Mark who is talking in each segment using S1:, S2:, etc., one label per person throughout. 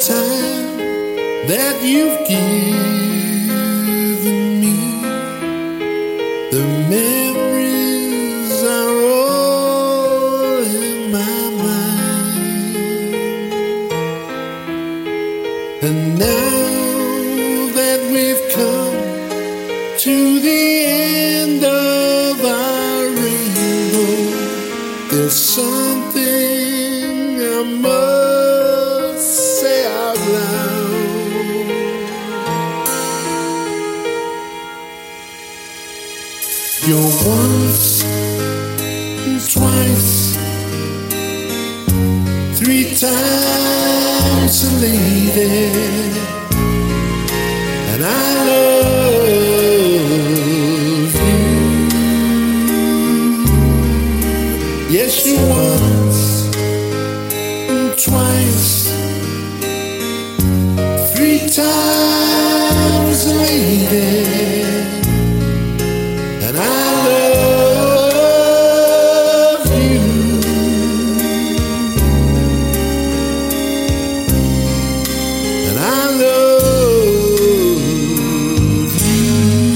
S1: time that you've given me, the memories are all in my mind. And now that we've come to the end of our rainbow, there's something I must say out loud. You're once and twice, 3 times a lady, and I love you. Yes, you once and twice, 3 times a lady, and I love you. And I love you.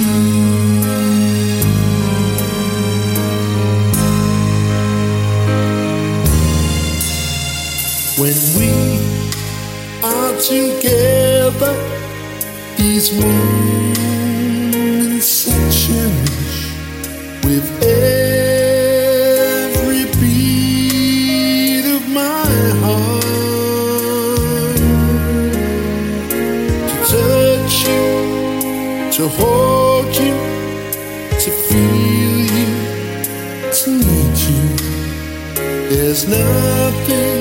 S1: When we are together, these moments cherish with every beat of my heart. To touch you, to hold you, to feel you, to need you, there's nothing